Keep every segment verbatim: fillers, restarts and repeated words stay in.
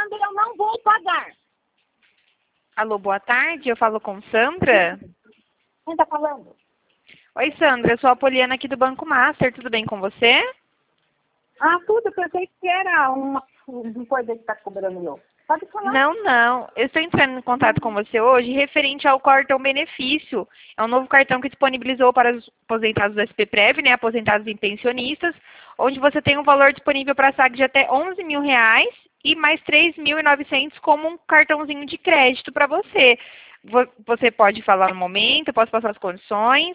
pagando e eu não vou pagar. Alô, boa tarde. Eu falo com Sandra. Quem tá falando? Oi, Sandra. Eu sou a Poliana aqui do Banco Master. Tudo bem com você? Ah, tudo. Eu pensei que era uma, uma coisa que tá cobrando eu. Pode falar. Não, não. Eu estou entrando em contato com você hoje referente ao cartão benefício. É um novo cartão que disponibilizou para os aposentados do S P Prev, né, aposentados e pensionistas, onde você tem um valor disponível para saque de até onze mil reais e mais três mil e novecentos como um cartãozinho de crédito para você. Vo- Você pode falar no momento, eu posso passar as condições.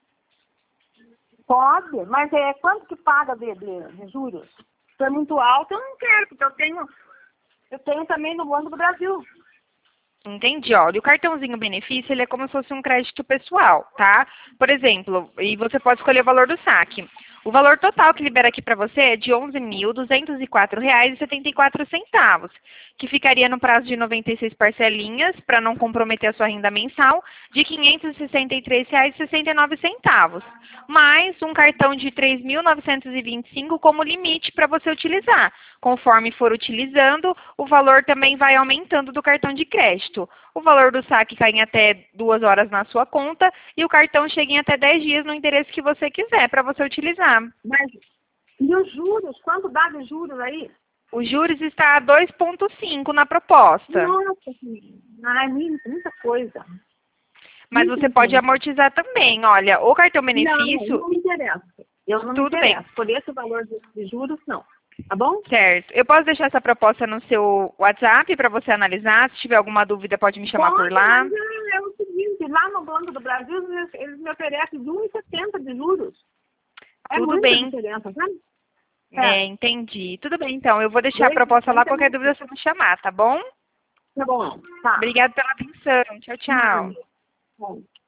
Pode, mas é quanto que paga de, de, de juros? Se é muito alto, eu não quero, porque eu tenho, eu tenho também no Banco do Brasil. Entendi, olha, o cartãozinho benefício, ele é como se fosse um crédito pessoal, tá? Por exemplo, e você pode escolher o valor do saque. O valor total que libera aqui para você é de onze mil duzentos e quatro reais e setenta e quatro centavos, que ficaria no prazo de noventa e seis parcelinhas, para não comprometer a sua renda mensal, de quinhentos e sessenta e três reais e sessenta e nove centavos, mais um cartão de três mil novecentos e vinte e cinco como limite para você utilizar. Conforme for utilizando, o valor também vai aumentando do cartão de crédito. O valor do saque cai em até duas horas na sua conta e o cartão chega em até dez dias no endereço que você quiser para você utilizar. Mas, e os juros? Quanto dá de juros aí? O juros está a dois vírgula cinco na proposta. Nossa, ah, é muita, muita coisa. Mas Muita você pode coisa. amortizar também. Olha, o cartão Não, benefício, não me interessa. Eu não tudo me bem. interesso. Por esse valor de, de juros, não. Tá bom? Certo. Eu posso deixar essa proposta no seu WhatsApp para você analisar. Se tiver alguma dúvida, pode me chamar por Pode, lá. mas é, é o seguinte, lá no Banco do Brasil, eles, eles me oferecem de um vírgula setenta de juros. É Tudo muita bem. diferença, sabe? É, entendi. Tudo bem, então. Eu vou deixar a dois proposta lá. vírgula Qualquer setenta dúvida, você me chamar, tá bom? Tá bom. Tá. Obrigada pela atenção. Tchau, tchau. Bom.